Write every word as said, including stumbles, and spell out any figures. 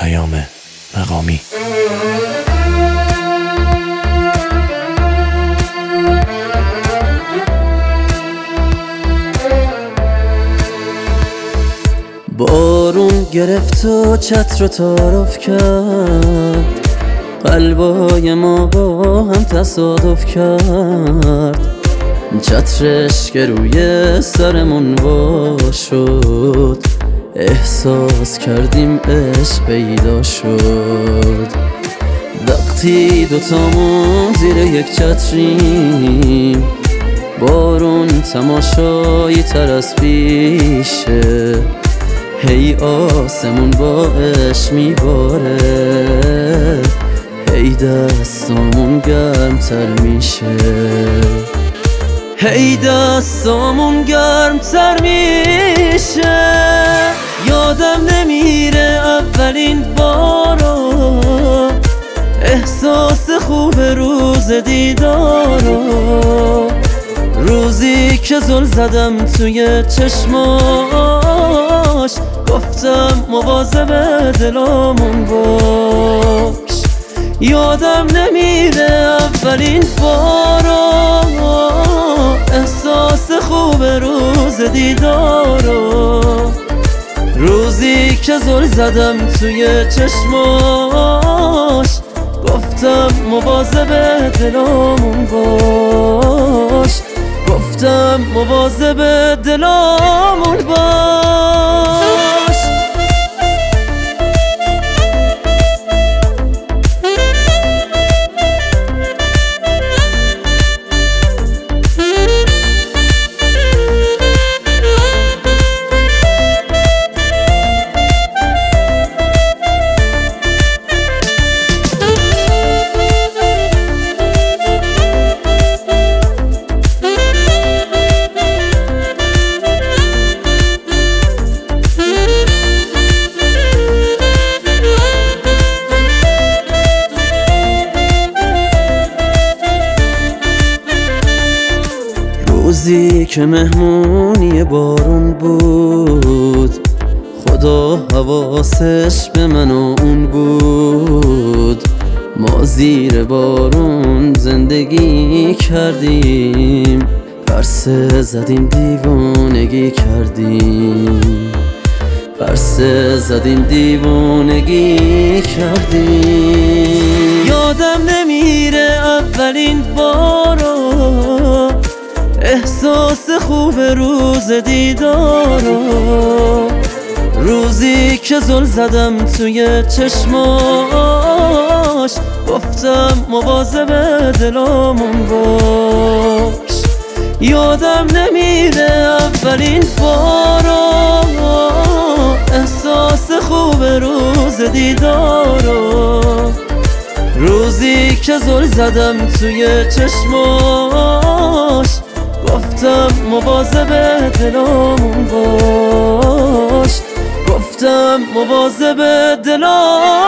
پیام مقامی. بارون گرفت و چتر رو تعارف کرد، قلبای ما با هم تصادف کرد. چترش که روی سرمون وا شد، احساس کردیم عشق پیدا شد. وقتی دوتامون زیر یک چتریم، بارون تماشایی تر از پیشه. هی آسمون با عشق میباره، هی دستامون گرمتر میشه، هی دستامون گرمتر میشه. یادم نمیره اولین بارو، احساس خوب روز دیدارو. روزی که زل زدم توی چشماش، گفتم مواظب دلامون باش. یادم نمیره اولین بارو، احساس خوب روز دیدارو. روزی که زل زدم توی چشماش، گفتم مواظب دلامون باش، گفتم مواظب دلامون باش. روزی که مهمونی بارون بود، خدا حواسش به من و اون بود. ما زیر بارون زندگی کردیم، پرسه زدیم دیوانگی کردیم، پرسه زدیم دیوانگی کردیم. یادم نمیره اولین بارو، احساس خوب روز دیدارو. روزی که زل زدم توی چشماش، گفتم مواظب دلامون باش. یادم نمیره اولین بارو، احساس خوب روز دیدارو. روزی که زل زدم توی چشماش، گفتم مواظب دلامون باش، گفتم مواظب دلامون